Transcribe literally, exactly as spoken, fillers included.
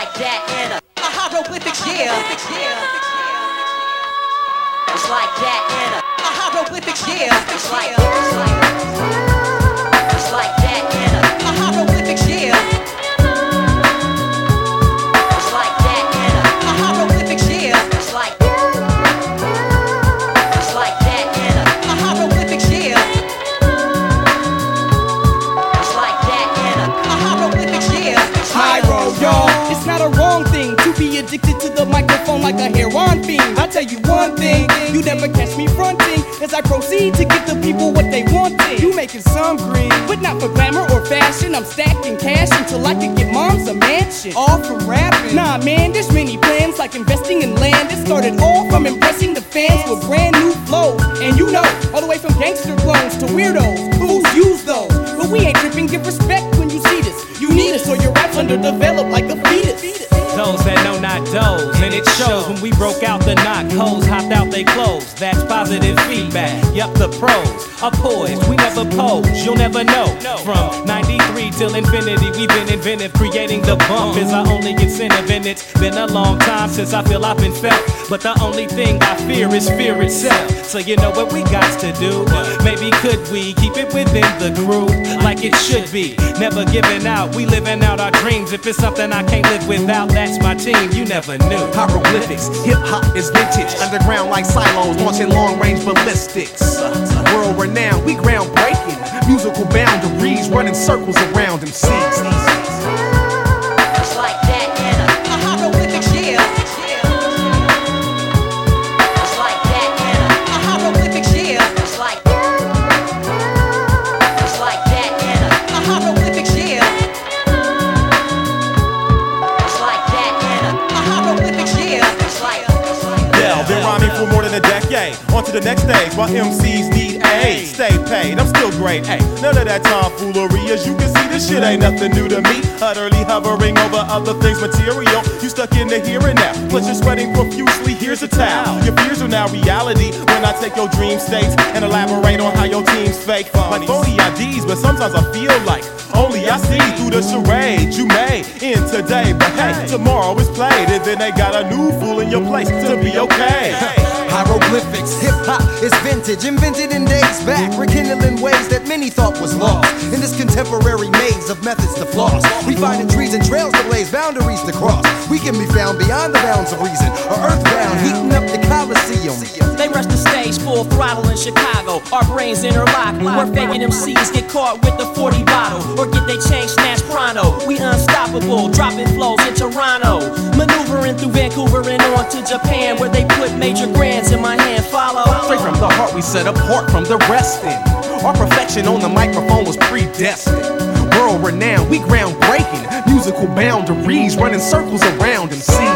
like that in a, a hieroglyphics, yeah. It's like that in a, a hieroglyphics, yeah. It's like, it's like, it's like that in a, a hieroglyphics, yeah. It's like that in a, a hieroglyphics, yeah. It's like, it's like that in a, a hieroglyphics, yeah. It's like that in a, a hieroglyphics, yeah. Hyro, y'all. It's not a wrong thing to be addicted to the microphone like a heroin fiend. I tell you one thing, you never catch me fronting as I proceed to give the people what they wanting. You making some green, but not for glamour or fashion. I'm stacking cash until I can get moms a mansion. All from rapping. Nah, man, there's many plans like investing in land. It started all from impressing the fans with brand new flows. And you know, all the way from gangster clones to weirdos, fools use those. But we ain't tripping, give respect when you see this. You need us or your rap's underdeveloped like a fetus. Those that know not those, and it shows when we broke out the knock hoes, hopped out they clothes. That's positive feedback. Yup, the pros are poised. We never pose, you'll never know. From ninety-three till infinity, we've been inventive. Creating the bump is our only incentive, and it's been a long time since I feel I've been felt. But the only thing I fear is fear itself. So you know what we got to do? Maybe could we keep it within the crew like it should be? Never giving out, we living out our dreams. If it's something I can't live without, that's my team, you never knew. Hieroglyphics, hip-hop is vintage. Underground like silos, launching long-range ballistics. World renowned, we groundbreaking. Musical boundaries, running circles around M Cs. It's like that in a, a hieroglyphics, yeah. It's like that in a, a hieroglyphics, yeah. It's like, it's like that in a, a hieroglyphics, yeah. It's like that in a, a hieroglyphics, yeah. It's like, it's like. Yeah, been rhyming for more than a decade. On to the next stage, while M Cs need aid. Stay paid, I'm still great. Hey, none of that tomfoolery. As you can see, this shit ain't nothing new to me. Utterly hovering over other things material. You stuck in the here and now, plus you're sweating profusely. Here's a towel. Your fears are now reality when I take your dream states and elaborate on how your team's fake. Like phony I Ds, but sometimes I feel like only I see through the charade you made in today. But hey, tomorrow is played, and then they got a new fool in your place to be okay. Hieroglyphics, hip-hop is vintage, invented in days back, rekindling ways that many thought was lost. In this contemporary maze of methods to floss, we finding trees and trails to blaze, boundaries to cross. We can be found beyond the bounds of reason, or earthbound, heating up the Coliseum. They rush the stage full throttle in Chicago, our brains interlock. We're faking M Cs get caught with the forty bottle, or get they chain snatched pronto. We unstoppable, dropping flows in Toronto, maneuvering through Vancouver and on to Japan, where they put major grands in my hand. Follow. Straight from the heart, we set apart from the resting. Our perfection on the microphone was predestined. World renowned, we groundbreaking. Musical boundaries, running circles around M Cs.